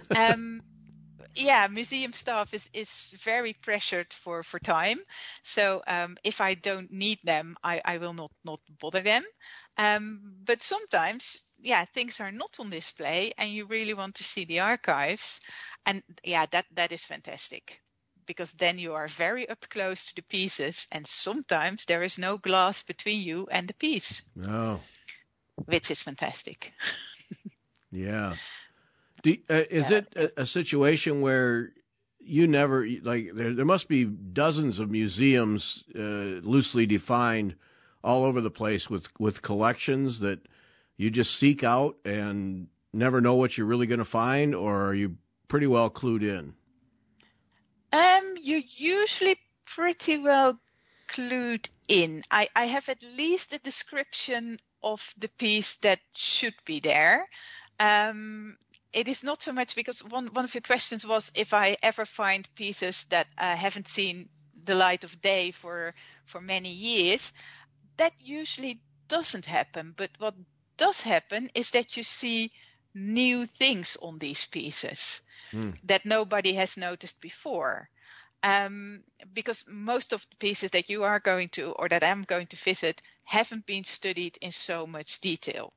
Museum staff is very pressured for time. So if I don't need them, I will not bother them. But sometimes, things are not on display and you really want to see the archives. And that is fantastic, because then you are very up close to the pieces, and sometimes there is no glass between you and the piece. Oh. Which is fantastic. Yeah. Is it a situation where you never, like, there must be dozens of museums, loosely defined, all over the place with collections that you just seek out and never know what you're really going to find, or are you pretty well clued in? You're usually pretty well clued in. I have at least a description of the piece that should be there. It is not so much because one of your questions was if I ever find pieces that haven't seen the light of day for many years. that usually doesn't happen. But what does happen is that you see new things on these pieces that nobody has noticed before. Because most of the pieces that you are going to, or that I'm going to visit, haven't been studied in so much detail.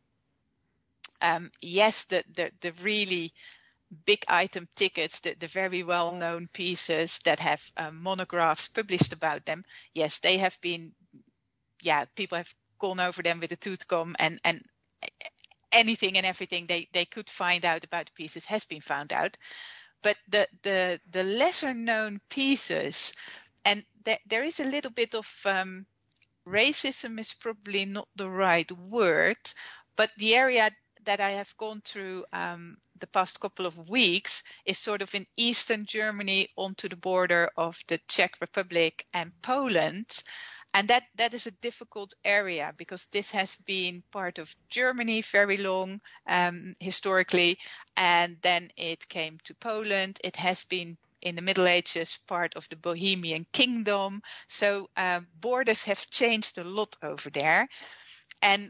Yes, the really big item tickets, the very well-known pieces that have monographs published about them, yes, they have been, people have gone over them with a tooth comb, and anything and everything they could find out about the pieces has been found out. But the lesser known pieces, and there is a little bit of racism is probably not the right word, but the area that I have gone through the past couple of weeks is sort of in Eastern Germany onto the border of the Czech Republic and Poland. And that is a difficult area because this has been part of Germany very long historically, and then it came to Poland. It has been in the Middle Ages part of the Bohemian Kingdom. So borders have changed a lot over there, and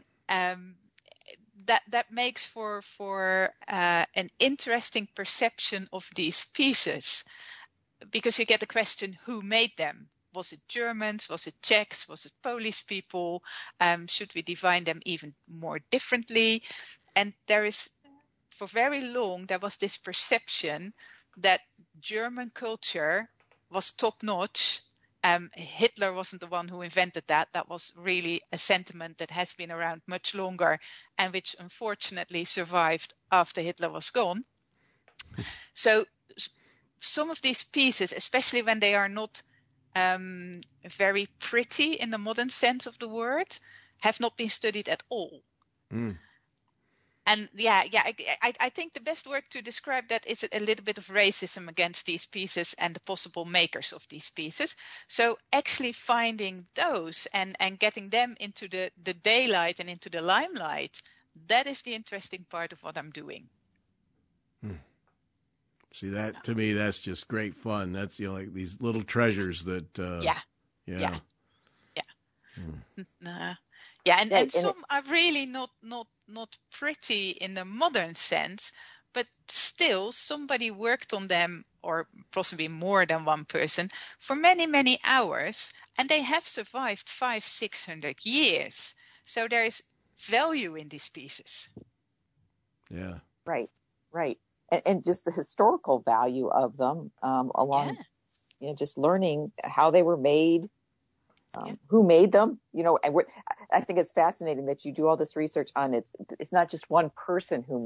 that makes for an interesting perception of these pieces, because you get the question, who made them? Was it Germans? Was it Czechs? Was it Polish people? Should we define them even more differently? And for very long, there was this perception that German culture was top-notch. Hitler wasn't the one who invented that. That was really a sentiment that has been around much longer and which unfortunately survived after Hitler was gone. So some of these pieces, especially when they are not very pretty in the modern sense of the word, have not been studied at all. And I think the best word to describe that is a little bit of racism against these pieces and the possible makers of these pieces. So actually finding those and getting them into the daylight and into the limelight, that is the interesting part of what I'm doing. See, that to me, that's just great fun. That's, like these little treasures that, and some are really not pretty in the modern sense, but still somebody worked on them, or possibly more than one person, for many, many hours, and they have survived 500-600 years. So there is value in these pieces. Yeah. Right. And just the historical value of them, along, just learning how they were made, who made them, and I think it's fascinating that you do all this research on it. It's not just one person who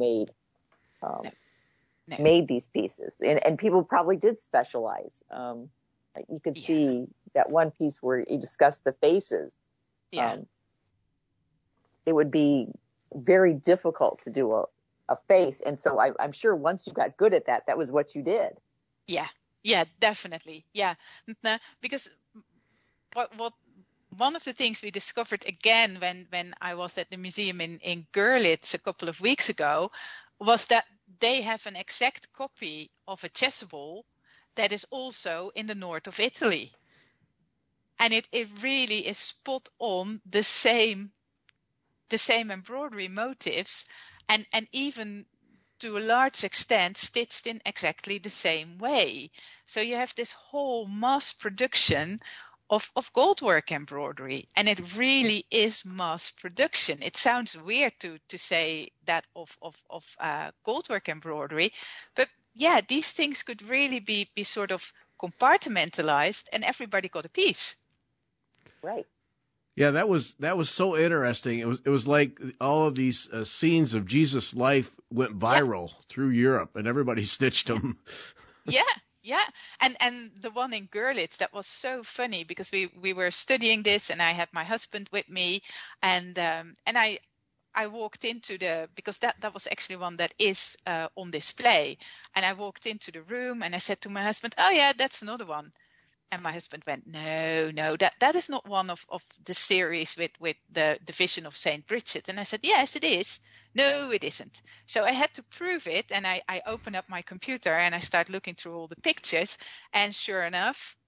made these pieces, and people probably did specialize. You could see that one piece where you discussed the faces. It would be very difficult to do a face, and so I'm sure once you got good at that was what you did. Yeah, definitely. Yeah, because what one of the things we discovered again when I was at the museum in Görlitz a couple of weeks ago was that they have an exact copy of a chasuble that is also in the north of Italy, and it really is spot on the same embroidery motifs, and even to a large extent stitched in exactly the same way. So you have this whole mass production of goldwork embroidery, and it really is mass production. It sounds weird to say that of goldwork embroidery, but these things could really be sort of compartmentalized, and everybody got a piece. Right. Yeah, that was so interesting. It was like all of these scenes of Jesus' life went viral through Europe, and everybody stitched them. Yeah. And the one in Görlitz, that was so funny because we were studying this, and I had my husband with me, and I walked into because that was actually one that is on display, and I walked into the room and I said to my husband, "Oh yeah, that's another one." And my husband went, no, that is not one of the series with the Vision of Saint Bridget. And I said, yes, it is. No, it isn't. So I had to prove it, and I opened up my computer and I started looking through all the pictures, and sure enough,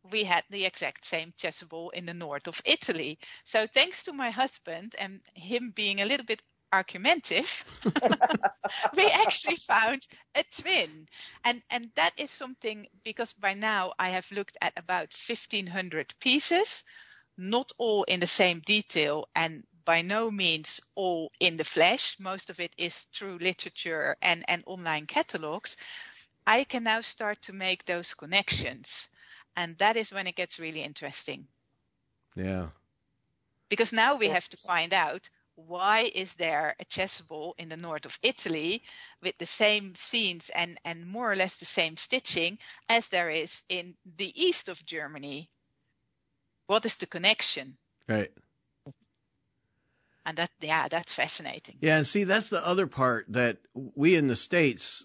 we had the exact same chasuble in the north of Italy. So thanks to my husband and him being a little bit argumentative, we actually found a twin. And that is something, because by now I have looked at about 1,500 pieces, not all in the same detail and by no means all in the flesh. Most of it is through literature and online catalogs. I can now start to make those connections. And that is when it gets really interesting. Yeah. Because now we have to find out, why is there a chasuble in the north of Italy with the same scenes and more or less the same stitching as there is in the east of Germany? What is the connection? Right. And that's fascinating. Yeah, and see, that's the other part that we in the States,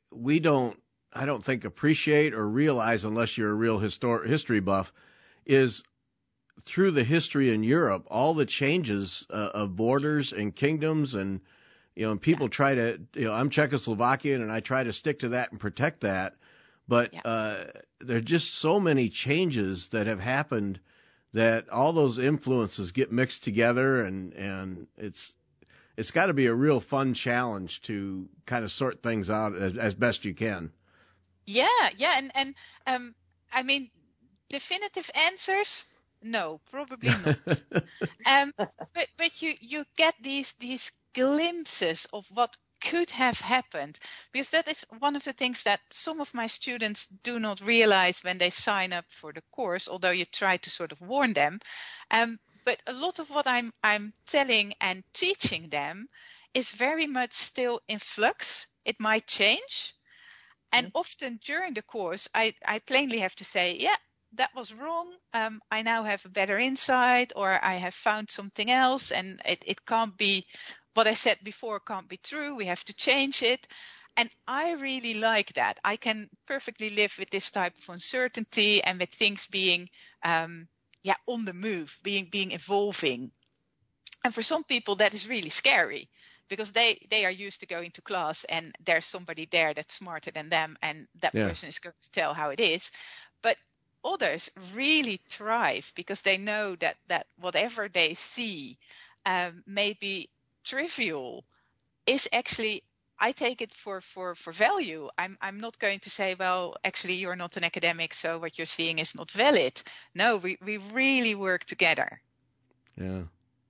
I don't think appreciate or realize, unless you're a real history buff, is through the history in Europe, all the changes of borders and kingdoms, and and people try to, I'm Czechoslovakian and I try to stick to that and protect that, but there are just so many changes that have happened that all those influences get mixed together, and it's got to be a real fun challenge to kind of sort things out as best you can. Yeah, and I mean, definitive answers? No, probably not. But you get these glimpses of what could have happened, because that is one of the things that some of my students do not realize when they sign up for the course, although you try to sort of warn them. But a lot of what I'm telling and teaching them is very much still in flux. It might change. And often during the course, I plainly have to say, yeah, that was wrong. I now have a better insight, or I have found something else, and it can't be, what I said before can't be true. We have to change it. And I really like that. I can perfectly live with this type of uncertainty and with things being on the move, being evolving. And for some people, that is really scary, because they are used to going to class and there's somebody there that's smarter than them, and that person is going to tell how it is. But others really thrive because they know that whatever they see may be trivial is actually, I take it for value. I'm not going to say, well, actually you're not an academic, so what you're seeing is not valid. No, we really work together. Yeah.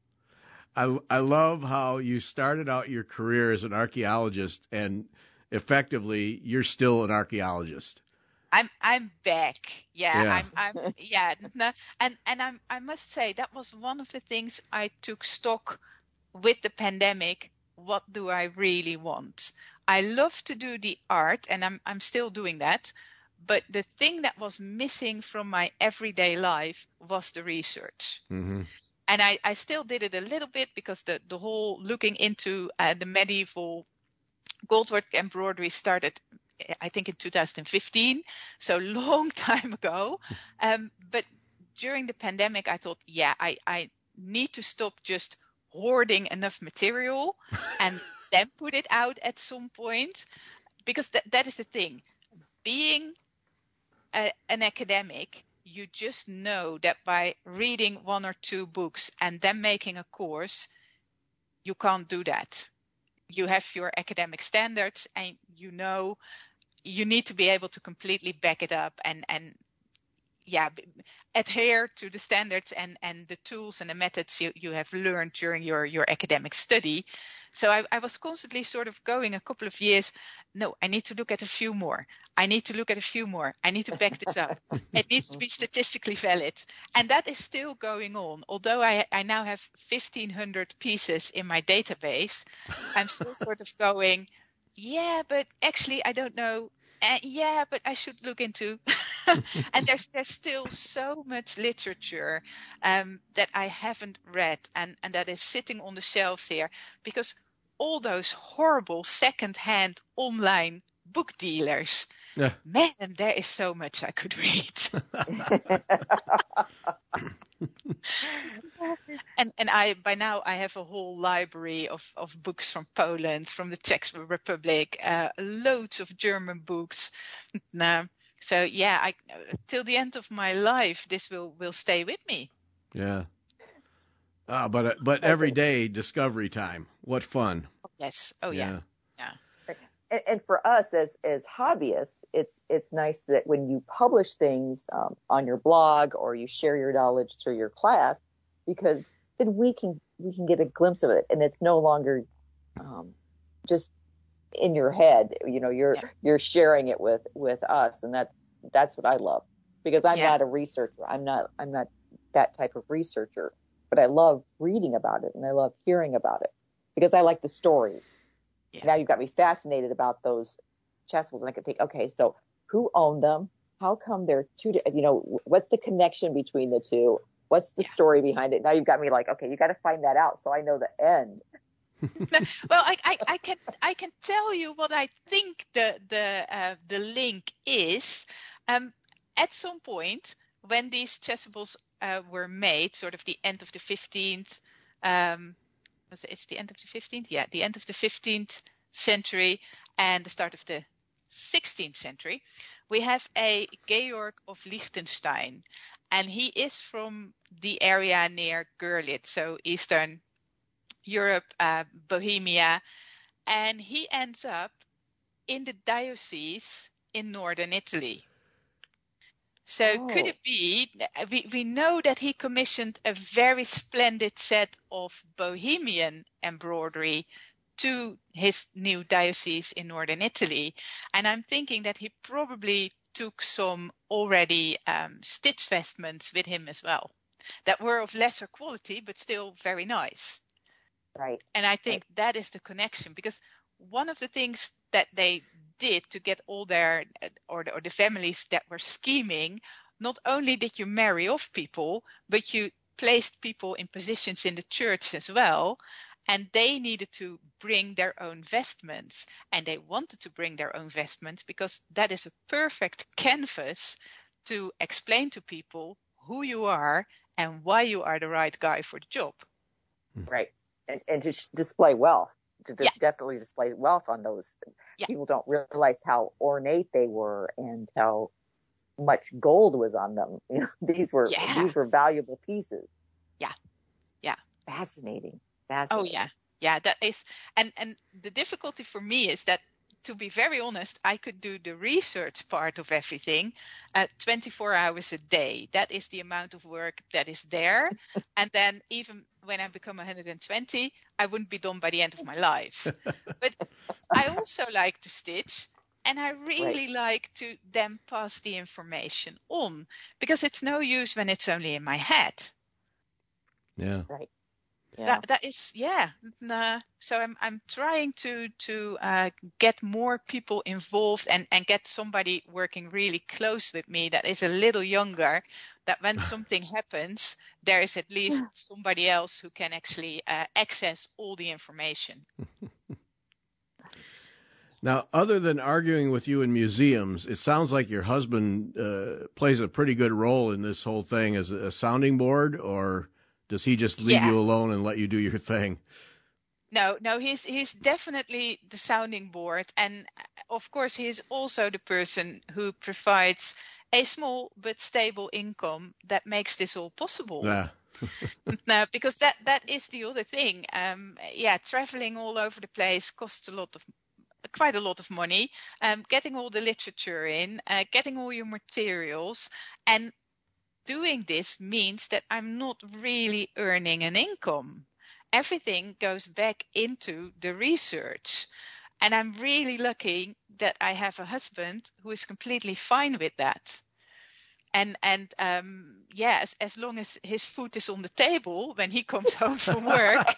I love how you started out your career as an archaeologist, and effectively you're still an archaeologist. I'm back. Yeah. I must say that was one of the things I took stock with the pandemic. What do I really want? I love to do the art, and I'm still doing that. But the thing that was missing from my everyday life was the research. Mm-hmm. And I still did it a little bit, because the whole looking into the medieval goldwork embroidery started, I think, in 2015, so long time ago. But during the pandemic, I thought, I need to stop just hoarding enough material and then put it out at some point, because that is the thing. Being an academic, you just know that by reading one or two books and then making a course, you can't do that. You have your academic standards, and you need to be able to completely back it up and adhere to the standards and the tools and the methods you have learned during your academic study. So I was constantly sort of going a couple of years, no, I need to look at a few more. I need to look at a few more. I need to back this up. It needs to be statistically valid. And that is still going on. Although I now have 1,500 pieces in my database, I'm still sort of going, but actually I don't know. But I should look into. And there's still so much literature that I haven't read and that is sitting on the shelves here, because all those horrible second-hand online book dealers, man, there is so much I could read. And by now I have a whole library of books from Poland, from the Czech Republic, loads of German books. So yeah, till the end of my life, this will stay with me. Yeah. But every day discovery time. What fun. Yes. Oh Yeah. Yeah. And for us as hobbyists, it's nice that when you publish things on your blog or you share your knowledge through your class, because then we can get a glimpse of it, and it's no longer just in your head. You know, you're sharing it with us, and that's what I love, because I'm not a researcher. I'm not that type of researcher, but I love reading about it and I love hearing about it because I like the stories. Yeah. Now you've got me fascinated about those chessels, and I can think, okay, so who owned them? How come they're two? You know, what's the connection between the two? What's the story behind it? Now you've got me like, okay, you got to find that out so I know the end. Well, I can tell you what I think the link is. At some point, when these chasubles were made, sort of the end of the 15th. It's the end of the 15th? Yeah, the end of the 15th century and the start of the 16th century. We have a Georg of Liechtenstein, and he is from the area near Görlitz, so Eastern Europe, Bohemia, and he ends up in the diocese in northern Italy. So could it be, we know that he commissioned a very splendid set of Bohemian embroidery to his new diocese in northern Italy. And I'm thinking that he probably took some already stitched vestments with him as well that were of lesser quality, but still very nice. Right. And I think that is the connection, because one of the things that they did to get all their or the families that were scheming, not only did you marry off people, but you placed people in positions in the church as well, and they needed to bring their own vestments, and they wanted to bring their own vestments because that is a perfect canvas to explain to people who you are and why you are the right guy for the job. Right. And to display wealth. Definitely display wealth on those. People don't realize how ornate they were and how much gold was on them. You know, these were valuable pieces. Yeah. Fascinating. Oh yeah. That is, and the difficulty for me is that, to be very honest, I could do the research part of everything 24 hours a day. That is the amount of work that is there. And then even when I become 120, I wouldn't be done by the end of my life. But I also like to stitch, and I really like to then pass the information on, because it's no use when it's only in my head. Yeah. Right. Yeah. That is, so I'm trying to get more people involved and get somebody working really close with me that is a little younger, that when something happens, there is at least somebody else who can actually access all the information. Now, other than arguing with you in museums, it sounds like your husband plays a pretty good role in this whole thing as a sounding board, or does he just leave you alone and let you do your thing? No, he's definitely the sounding board. And of course, he is also the person who provides a small but stable income that makes this all possible. Yeah. No, because that is the other thing. Traveling all over the place costs quite a lot of money. Getting all the literature in, getting all your materials, and doing this means that I'm not really earning an income. Everything goes back into the research. And I'm really lucky that I have a husband who is completely fine with that. And as long as his food is on the table when he comes home from work.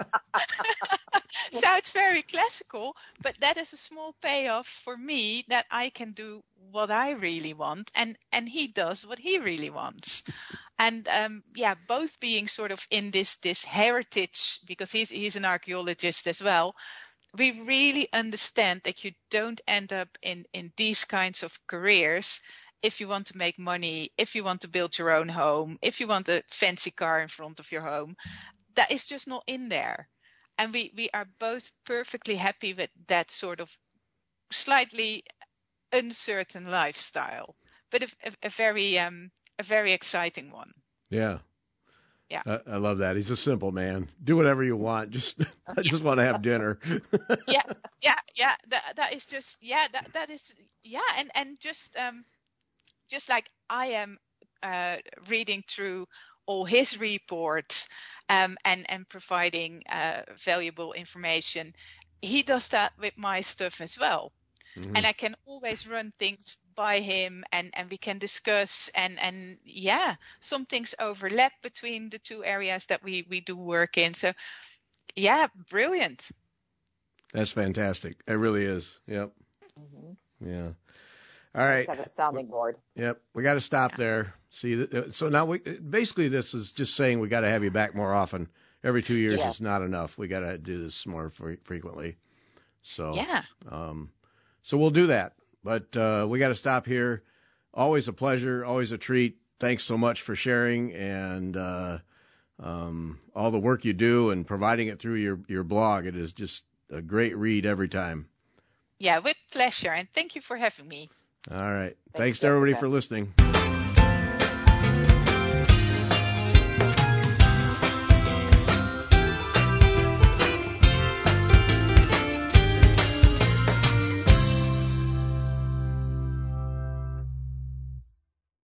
Sounds very classical, but that is a small payoff for me, that I can do what I really want, and he does what he really wants. And both being sort of in this heritage, because he's an archaeologist as well. We really understand that you don't end up in these kinds of careers if you want to make money, if you want to build your own home, if you want a fancy car in front of your home. That is just not in there. And we are both perfectly happy with that sort of slightly uncertain lifestyle, but a very exciting one. Yeah. Yeah. I love that. He's a simple man. Do whatever you want. I just want to have dinner. Yeah. That is just, that is, and just like I am reading through all his reports and providing valuable information, he does that with my stuff as well. Mm-hmm. And I can always run things by him and we can discuss and some things overlap between the two areas that we do work in. So brilliant. That's fantastic. It really is. Yep. Mm-hmm. Yeah. All right. Let's have a sounding board. Yep. We got to stop there. See, so now basically this is just saying we got to have you back more often. Every 2 years is not enough. We got to do this more frequently. So, so we'll do that. But we got to stop here. Always a pleasure. Always a treat. Thanks so much for sharing and all the work you do and providing it through your blog. It is just a great read every time. Yeah, with pleasure. And thank you for having me. All right. Thanks to everybody for listening.